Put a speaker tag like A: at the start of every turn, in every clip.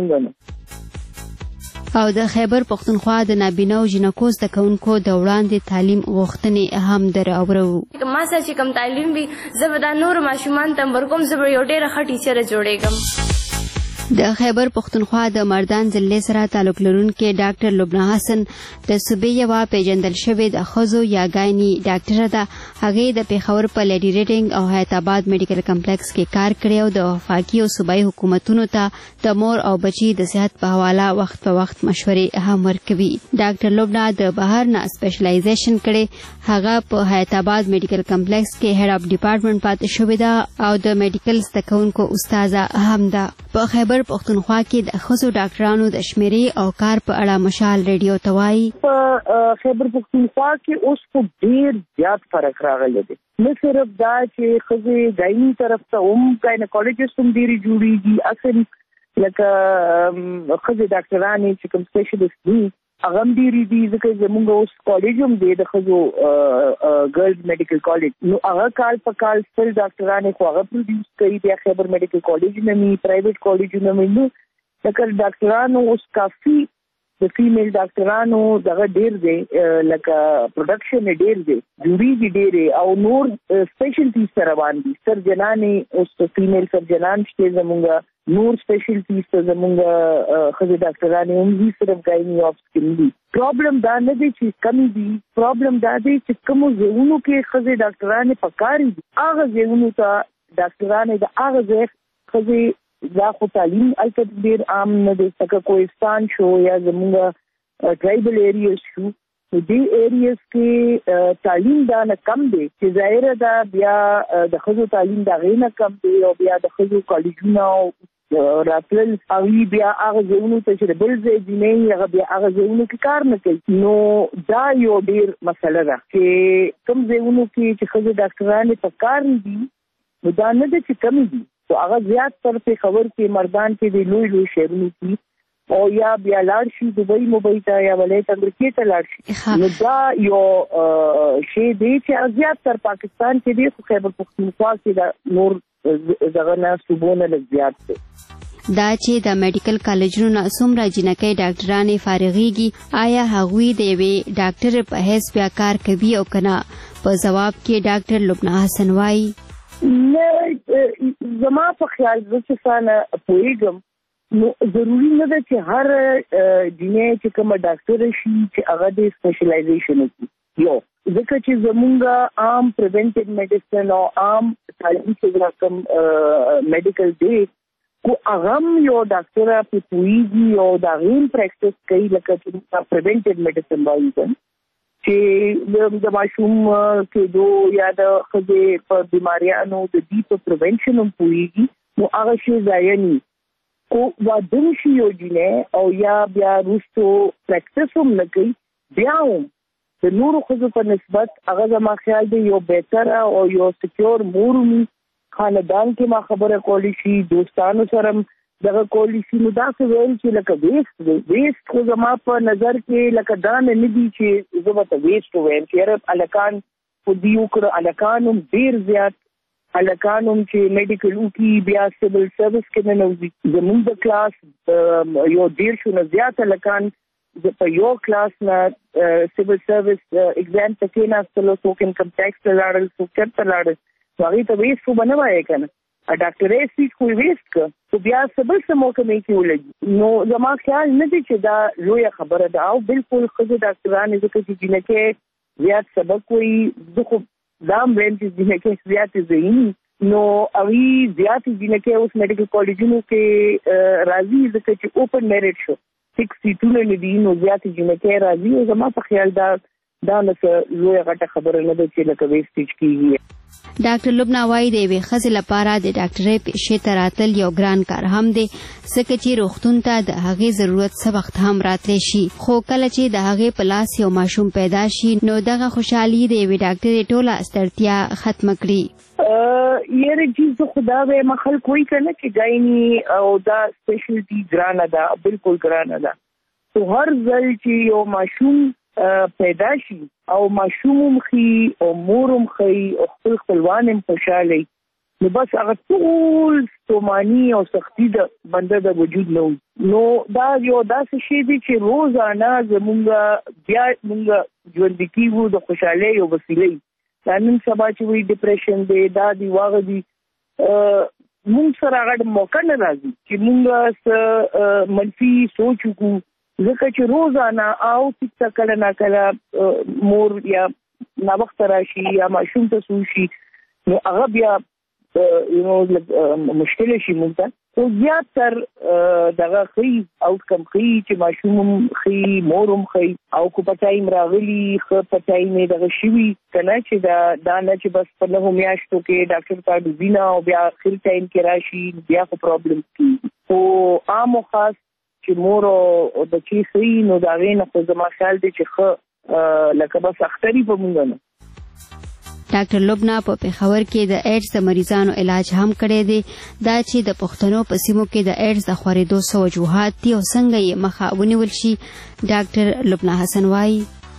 A: څنګه نو.
B: او د خیبر پښتونخوا د نابینا او جنکو زده کوونکو د وړاندې تعلیم غوښتنې هم دراوړو.
C: ما سره چې کوم تعلیم وي زه به دا نور ماشومان ته ورکوم، زه به یو ډېره ښه ټیچره جوړېږم.
B: د خیبر پښتونخوا د مردان ضلع سره تعلق لرونکي ډاکټر لبنه حسن د صوبې یوه پیژندل شوې د ښځو یا ګایني ډاکټره ده. هغې د پېښور په لیډي ریډینګ او حیات آباد میډیکل کمپلیکس کې کار کړی او د وفاقي او صوبایي حکومتونو ته د مور او بچي د صحت په حواله وخت په وخت مشورې هم ورکوي. ډاکټر لبنه د بهر نه سپیشلایزیشن کړی. هغه په حیات آباد میډیکل کمپلیکس کې هیډ اف ډپارټمنټ پاتې شوې ده او د میډیکل زده کوونکو استاده هم ده. په خیبر پښتونخوا کې د ښځو ډاکټرانو د شمیرې او کار په اړه مشال ریډیو ته وایي.
A: په خیبر پښتونخوا کې اوس خو ډېر زیات فرق راغلی دی. نه صرف دا چې ښځې ګایني طرف ته هم ګاینیکالوجسټ هم ډېرې جوړېږي، اصل لکه ښځې ډاکټرانې چې کوم سپیشلیسټ دي هغه هم ډېرې دي، ځکه زموږ اوس کالج هم دی د ښځو ګرلز میډیکل کالج. نو هغه کال په کال خپل ډاکټرانې خو هغه پروډیوس کوي. بیا خیبر میډیکل کالج نه وي، پرایویټ کالجونه وي. نو لکه ډاکټرانو اوس کافي د فیمیل ډاکټرانو دغه ډېر دی، لکه پروډکشن یې ډېر دی، جوړېږي ډېرې او نور سپیشلټیز ته روان دي. سرجنانې اوس فیمیل سرجنان شته زموږ، نور سپیشلټیز ته زموږ ښځې ډاکټرانې هم دي، صرف ګایني آف سکن دي. پرابلم دا نه دی چې کمی دي، پرابلم دا دی چې کومو ځایونو کې ښځې ډاکټرانې پکار دي هغه ځایونو ته ډاکټرانې د هغه ځای ښځې دا خو تعلیم البته ډېر عام نه دی، لکه کوهستان شو یا زموږ ټرایبل ایریاز شو. دې ایریاز کې تعلیم دا نه کم دی چې ظاهره ده بیا د ښځو تعلیم د هغې نه کم دی او بیا د ښځو کالجونه راتلل هغوی بیا هغه ځایونو ته چې د بل ځای جینۍ هغه بیا هغه ځایونو کې کار نه کوي. نو دا یو ډېر مسله ده چې کوم ځایونو کې چې ښځې ډاکټرانې په کار دي نو دا نه ده چې کمې دي، خو هغه زیات تر پېښور کې مردان کې د لوی لوی شهرونو کې او یا بیا لاړ شي دبۍ مبۍ ته یا ولایت امریکې ته لاړ شي. نو دا یو شی دی چې زیات تر پاکستان کې دی، خو خیبر پښتونخوا کې دا نور دغه نه صوبونه لږ زیات دی.
B: دا چې د میډیکل کالجونو نه څومره جنکۍ ډاکټرانې فارغېږي، آیا هغوی د یوې ډاکټرې په حیث بیا کار کوي او که نه؟ په ځواب کې ډاکټر لبنه حسن وایي
A: نه، زما په خیال زه چې څانه پوهېږم نو ضروري نه ده چې هر جنۍ چې کومه ډاکټره شي چې هغه د سپیشلایزیشن وکړي. یو ځکه چې زمونږ عام پریونټیو میډیسن او عام تعلیم چې کوم میډیکل دی خو هغه هم یو ډاکټره پې پوهېږي او د هغې هم پریکټس کوي، لکه چې پریونټیو میډیسن وایي چې د ماشوم کېدو یا د ښځې په بیماریانو د دې په پریونشن هم پوهېږي. نو هغه شی ضایع نه خو واده شي یو جینۍ او یا بیا وروستو پریکټس هم نه کوي، بیا هم د نورو ښځو په نسبت هغه زما خیال دی یو بهتره او یو سکیور مور وي. خاندان کې ما خبره کولی شي، دوستانو سره هم دغه کولی شي. نو داسې ویل چې لکه ویسټ دی، ویسټ خو زما په نظر کې لکه دا نه دي چې زه به ته ویسټ ووایم چې یاره هلکان خو دي وکړه. هلکان هم ډېر زیات هلکان هم چې میډیکل وکړي بیا سیول سروس کې ننوځي. زموږ د کلاس یو 150 نه زیات هلکان په یو کلاس نه سیول سروس اگزام ته کېناستلو، څوک انکم ټیکس ته لاړل، څوک چېرته لاړل. نو هغې ته ویسټ خو به نه وایې که نه، ډاکټرۍ سیټ خو یې ویسټ کړه، خو بیا څه بل څه محکمې کې ولګي. نو زما خیال نه دی چې دا لویه خبره ده. او بالکل ښځې ډاکټرانې ځکه چې جینکۍ زیات سبق وایي، زه خو دا هم وایم چې جینکۍ زیاتې ذهني نو هغوی زیاتې جینکۍ اوس میډیکل کالجونو کې راځي ځکه چې اوپن میرټ شو، 6 سیټونه نه دي نو زیاتې جینکۍ راځي. او زما په خیال دا نه څه لویه غټه خبره نه ده چې لکه ویسټیج کېږي.
B: ډاکټر لبنه وایي د یوې ښځې لپاره د ډاکټرۍ پیشې ته راتل یو ګران کار هم دی، ځکه چې روغتون ته د هغې ضرورت څه وخت هم راتلی شي. خو کله چې د هغې په لاس یو ماشوم پیدا شي نو دغه خوشحالي د یوې ډاکټرې ټوله ستړتیا ختمه کړي.
A: یاره جی زه خو دا وایم خلک وایي که نه چې ګایني او دا سپیشلټي ګرانه ده، بالکل ګرانه ده. خو هر ځل چې یو ماشوم پیدا شي او ماشوم هم ښي او مور هم ښي او خپل خپلوان هم خوشحاله نو بس هغه ټول ستوماني او سختی د بنده د وجود نو دا یو داسې شی دی چې روزانه زمونږ بیا مونږ ژوند کیږو د خوشحالۍ او وسیلې دا نن سبا چې وی ډیپریشن دی دا دی واغ دی مونږ سره هغه موقع نه راځي چې مونږ منفي سوچ وکړو ځکه چې روزانه او څه کله نه کله مور یا نا وخت راشي یا ماشوم ته سوشي نو هغه بیا مشکل شي مونږ ته خو زیاتر دغه خي آوټکم خي چې ماشوم خي مورم خي او کو پټایم راغلي خو پټایم دغه شوی کنه چې دا نه چې بس په له میاشتو کې ډاکټر کارت وینا او بیا اخر ټایم کې راشي بیا خو پرابلم کی او عام خاص چې مور او بچی خي نو دا غینه خو زما خیال دی چې خو لکه بس اختری په مونږ نه
B: ډاکټر لبنا په پیښور کې د ایډز د مریضانو علاج هم کړی دی دا چې د پښتنو په سیمو کې د ایډز د خورېدو څه وجوهات دي او څنګه یې مخه ونیول شي ډاکټر لبنا حسن وایي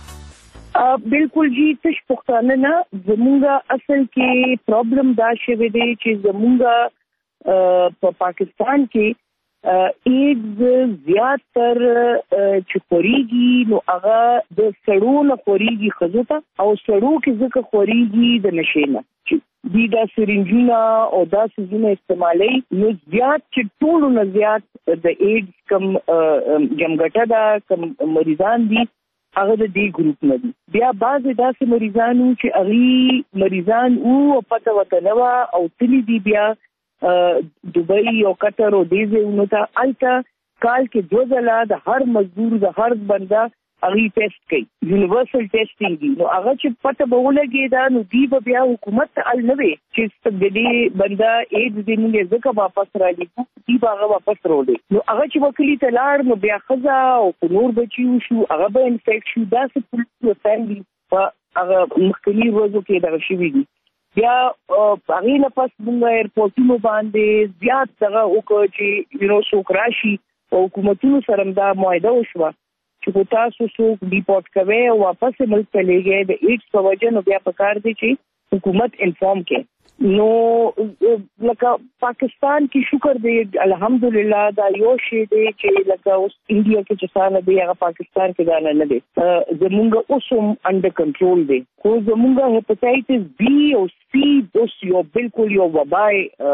A: بالکل جی تش پښتانه نه زمونږ اصل کې پرابلم دا شوی دی چې زمونږ په پاکستان کې ایډز زیاتر چې خوريږي نو هغه د سړو نه خوريږي خزوته او سړو کې ځکه خوريږي د نشینه چې دا سرنجونه او دا سيزونه استعمالي نو زیات چې ټول نه زیات د ایډز کم جمګټه دا کم مریضان دي هغه د دې ګروپ نه دي بیا بعض داسې مریضانو چې اغي مریضان او پته وتنوا او تلي دي بیا دبئی او قطر او دیزه نو ته الته کال کې دوزلا د هر مزدور د هر بنده اغي ټیسټ کوي یونیورسل ټیسټینګ دی نو هغه چې پته بولګي دا نو دی بیا حکومت ال نه وي چې ستګدي بنده ایډز دی موږ ځکه واپس را لګو دی هغه واپس وروړي نو هغه چې وکړي تلار نو بیا خزا او نور بچي شو هغه به انفیکټ شو دا څه فیملی هغه مخکنی ورځو کې دا شوی دی بیا هغه نه پس موږ ایرپورټونو باندې زیات دغه وکړو چې څوک راشي او حکومتونو سره دا معاهده وشوه چې تاسو څوک ډیپورټ کوي او واپس ملک ته لېږي د ایډز په وجه نو بیا پکار دی چې حکومت انفارم کړي نو لکه پاکستان کې شکر دی الحمدلله دا یو شی دی چې لکه اوس انډیا کې چې څنګه دی هغه پاکستان کې دا نه دی زمونږ اوسم انډر کنټرول دی خو زمونږ هپاتایټس بی او سی اوس یو بالکل یو وبا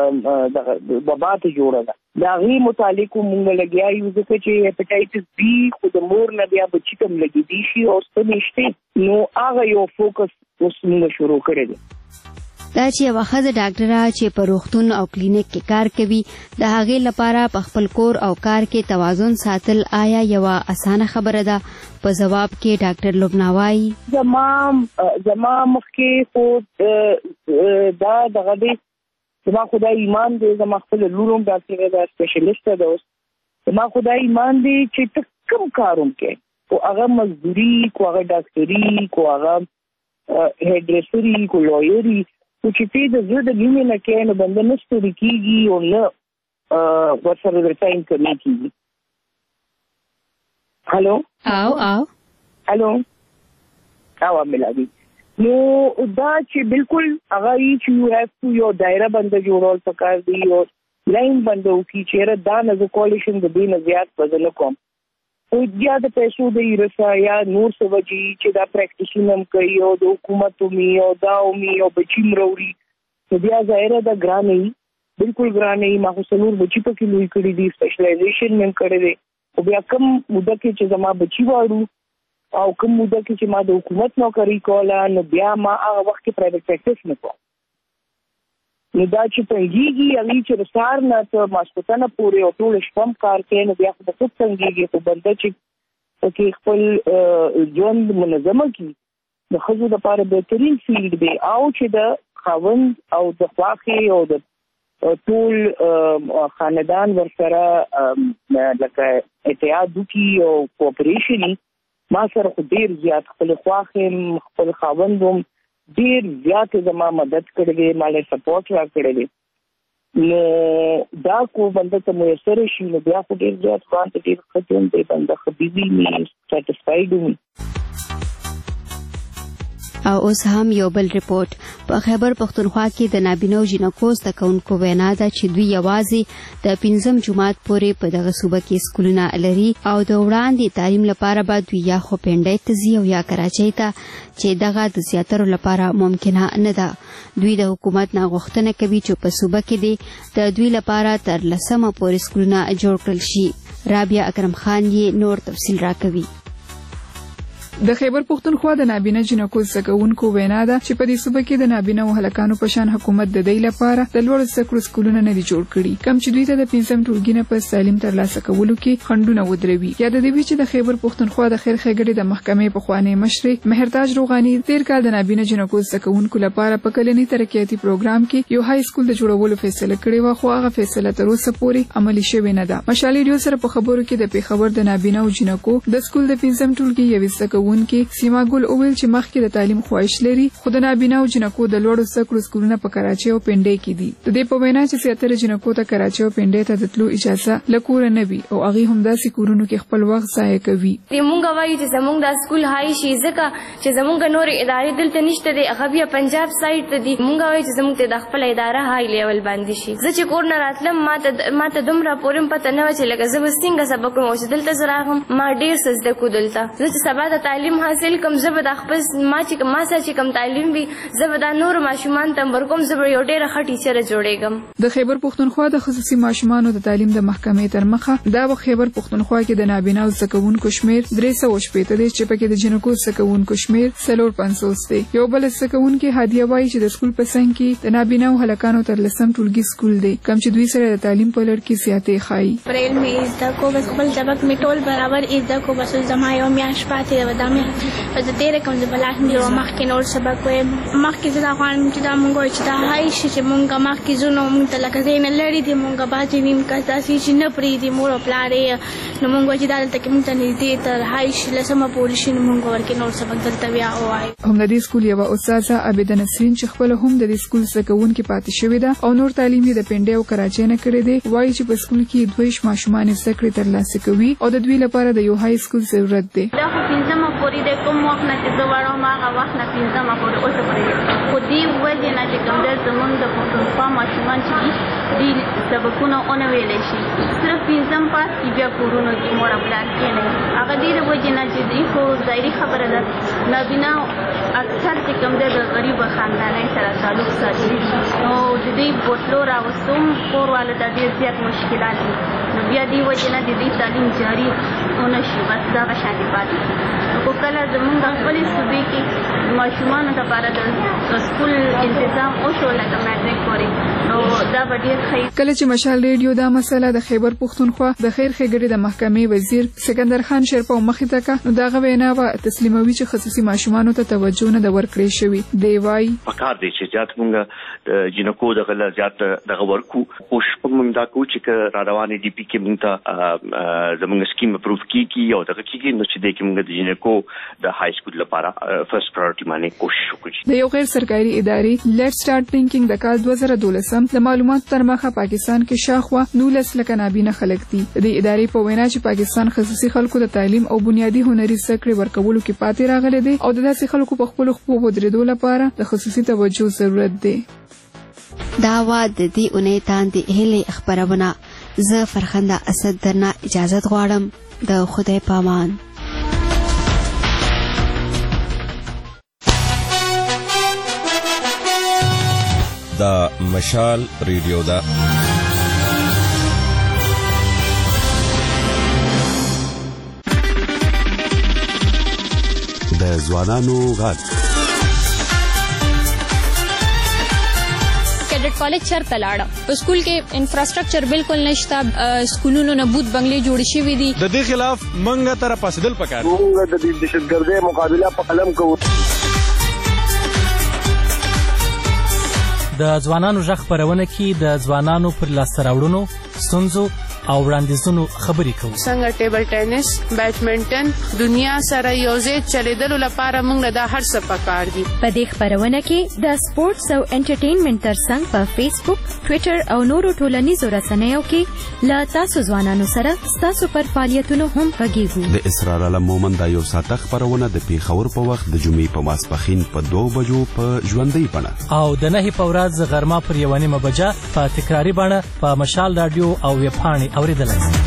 A: ته جوړه ده دا غي متعلق مونږ لګیا یو ځکه چې هپاتایټس بی خود مور نه بیا بچی کم لګی دي شي او څه نشته نو هغه یو فوکس اوس موږ شروع کړی دی
B: دا چې یو ښځه ډاکټره چې په روغتون او کلینیک کې کار کوي د هغې لپاره په خپل کور او کار کې توازن ساتل آیا یو اسانه خبره ده په جواب کې ډاکټر لبنا وایي
A: زما مخکې خو دا دغه دی زما خدای ایمان دی زما خپل لورم ډاکټر دا سپیشلیست ده اوس زما خدای ایمان دی چې ته کوم کاروم کې او هغه مزدوري کو هغه ډاکټري کو هغه هیډرسري کو لویري چې د زړه د مینې نه کې نه بنده نه ستړي کېږي او نه ورسره د ټایم کمی کېږي هلو هلو ملادي نو دا چې بالکل هغه چې یو هیو ټو یو دایره بنده جوړول پکار دی او لاین بنده وکړي چې دا نه د کولیشن د دې نه زیات بدل کوم او بیا د پیسو د ایرسا یا نور څه وجي چې دا پریکټیشنم کوي او د حکومت می او دا می او بچی مروړي نو بیا ظاهر ده ګرانې بالکل ګرانې ما خو څلور بچی په کې لوي کړی دي سپیشلایزیشن مې کړی دی او بیا کوم مده کې چې زما بچی واړو او کوم مده کې چې ما د حکومت نوکری کوله نو بیا ما هغه وخت کې پرایویټ پریکټیس نه کوم نو دا چې پنځيږي هغه چې رسار نه ته ماسپتانه پورې او ټول شپم کار کوي نو بیا خو د څه څنګهږي خو بنده چې خپل ژوند منظمه کی د خزو د لپاره بهترین فیلډ دی او چې د خاوند او د خواخي او د ټول خاندان ورسره لکه اتحاد وکي او کوپریشن ما سره خو ډیر زیات خپل خواخي خپل خاوندوم ډیر زیات زما مدد کړې مالي سپورټ را کړې نو دا کو بنده ته میسر شي نو بیا خو ډیر زیات وانت ډیر ختم دی بنده خبيبي می سټیټسفاید می
B: او اوس هم یو بل ریپورت. په خیبر پختونخوا کې د نابینا او جنکو زده کوونکو وینا ده چې دوی یوازې د 5م جماعت پورې په دغه صوبه کې سکولونه لري او د وړاندې تعلیم لپاره به دوی یا خو پنډۍ ته ځي او یا کراچۍ ته چې دغه د زیاترو لپاره ممکنه نه ده. دوی د حکومت نه غوښتنه کوي چې په صوبه کې د دوی لپاره تر 10مه پورې سکولونه جوړ کړل شي. رابعه اکرم خان یې نور تفصیل راکوي.
D: د خیبر پختونخوا د نابینا جنکو زده کوونکو وینا ده چې په دې صوبه کې د نابینا او هلکانو په شان حکومت د دوی لپاره د لوړو زده کړو سکولونه نه دي جوړ کړي، کوم چې دوی ته د 5م ټولګي نه پس تعلیم ترلاسه کولو کې خنډونه ودروي. یا د دې چې د خیبر پختونخوا د خیر ښېګړې د محکمې پخوانی مشرې مهرتاج روغاني تیر کال د نابینا جنکو زده کوونکو لپاره په کلني ترقیاتي پروګرام کې یو های سکول د جوړولو فیصله کړې و، خو هغه فیصله تر اوسه پورې عملي شوې نه ده. مشال ریډیو سره په خبرو کې د پیښور د نابینا او جنکو د سکول د 5م ټولګي یو زده کوونکي سیما ګل اویل چې مخکې د تعلیم خواهش لري، خو د نابینا او جنکو د لوړو زده کړو سکولونه په کراچۍ او پنډۍ کې دي. د دې په وینا چې زیاتره جنکو ته کراچۍ او پنډۍ ته د تلو اجازه له کوره نه وي او هغې همداسې کورونو کې خپل وخت ضایع کوي.
C: موږ وایو چې زموږ دا سکول هاي شي ځکه چې زموږ نورې ادارې دلته نشته دي، هغه بیا پنجاب سایډ ته دي. موږ وایو چې زموږ ته د خپل اداره هاي لیول باندې شي. زه چې کور نه راتلم ما ته دومره پورې پته نه وه چې لکه زه به څنګه سبق وم او چې دلته زه راغلم ما ډېر څه زده کړو. دلته زه چې سبا ته تعلیم حاصل کړم زه به د خپل ما چې کوم تعلیم وي زه به دا نور ماشومان ته ورکوم، زه به یو ډېره ښه ټیچره جوړېږم.
D: د خیبر پختونخوا د خصوصي ماشومانو د تعلیم د محکمې تر مخه دا په خیبر پختونخوا کې د نابینا او زده کوونکو شمېر 380 دی چې پکې د جنکو زده کوونکو شمېر 450 دی. یو بل زده کوونکي هادیه وایي چې د سکول په څنګ کې د نابینا او هلکانو تر 10م ټولګي سکول دی، کوم چې دوی سره د تعلیم په لړ کې زیاتې ښایي.
E: پریل مې زده کو بس خپل سبق مې ټول برابر زده کو، بس زما یو میاشت پاتې ده دا مې بس ډېره کوم د بلاک مې مخکې نور سبق وایم. مخکې زه دا غواړم چې دا مونږ وایو چې دا هاي شي چې مونږ مخکې ځو نو مونږ ته لکه ځای نه لرې دي، مونږ بعضې ویم کس داسې چې نه پرېږدي مور او پلار یې، نو مونږ وایو چې دا دلته کې مونږ ته نږدې تر هاي شي 10مه پورې شي نو مونږ ورکې نور سبق دلته بیا ووایو.
D: هم د دې سکول یوه استاذه عابده نسرین چې خپله هم د دې سکول زده کوونکې پاتې شوې ده او نور تعلیم یې د پنډۍ او کراچۍ نه کړی دی، وایي چې په سکول کې 2 ماشومان زده کړې ترلاسه کوي او د دوی لپاره د یو های سکول ضرورت دی.
F: دا خو 5مه پورې د کوم وخت نه چې زه وړم هغه وخت نه 5مه پورې اوسه پورې، خو دې وجې نه چې کوم دی زمونږ د پښتونخوا ماشومان چې دي دوی سبقونه ونه ویلی شي، صرف 5م پاس کي بیا کورونو کې مور او پلار کښېنوي. هغه دې د وجې نه چې دوی خو ظاهري خبره ده نابینا اکثر چې کوم دی د غریبه خاندانۍ سره تعلق ساتي، نو د دوی بوتلو راوستو هم کور والو ته ډېر زیات مشکلات دي، نو بیا دې وجې نه د دوی تعلیم جاري ونه شي، بس دغه شانې پاتې شي. خو کله زمونږ د خپلې صوبې کې ماشومانو لپاره د سکول انتظام وشو لکه میټریک پورې، نو دا به ډېر ښه.
D: کله چې مشال ریډیو دا مسله د خیبر پختونخوا د خیر ښېګړې د محکمې وزیر سکندر خان شیرپا مخې ته کړه، نو د هغه وینا به تسلیموي چې خصوصي ماشومانو ته توجه نه ده ورکړې شوې. دی وایي
G: پکار دی چې زیات موږ د جنکو دغه له زیات دغه ورکو کوشش موږ دا کوو چې را روانې ډي پي کې موږ ته زموږ سکیم اپروف کیږي او دغه کیږي، نو چې دی کې موږ د جنکو د های سکول لپاره فرست پرایورټي باندې کوشش وکړو.
D: د یو غیر سرکاري ادارې لیټ سٹارټ تھینکینګ د کال 2012 د معلوماتو تر مخه پاکستان کې شاخوا 19 لکه نابینا خلک دي. د ادارې په وینا چې پاکستان خصوصي خلکو د تعلیم او بنیادی هنري زده کړې ورکولو کې پاتې راغلی دی او د داسې خلکو په خپلو خپو ودرېدو لپاره د خصوصي توجه ضرورت دی.
B: دا وا د دې اونۍ تاندې هیلې خپرونه. زه فرخنده اسد درنه اجازت غواړم. د خدای پامان.
H: دا مشال ریډیو دا
I: د ځوانانو غږ.
J: کیډټ کالج چرته لاړه، په سکول کې انفراستراکچر بالکل نشته، سکولونو نه بوت بنگلې جوړې شوې دي.
K: د دې خلاف منګه تر پاسدل پکار،
L: موږ د دهشتګردۍ مقابله په قلم کوو.
M: د ځوانانو غږ خپرونه کې د ځوانانو پر لاسته راوړنو، ستونزو
I: او وړاندیزونو خبرې کوو.
M: څنګه ټیبل ټینس، بیډمنټن دنیا سره یوځای چلیدلو لپاره موږ له دا هر څه پکار دي.
N: په دې خبرونه کې د سپورتس او انټرټینمنټ ترڅنګ په فیسبوک، ټویټر او نورو ټولنیزو رسنیو کې له تاسو ځوانانو سره ستاسو پر فعالیتونو هم غږیږو.
O: د اسرار علم مومند دا یو ساعته خبرونه د پیښور په وخت د جمعې په ماسپښین په 2 بجو په ژوندۍ بڼه
I: او د 9 په ورځ غرمه پر 1:30 بجه په تکراري بڼه په مشال رادیو او ویب پاڼې اورېدلای شئ.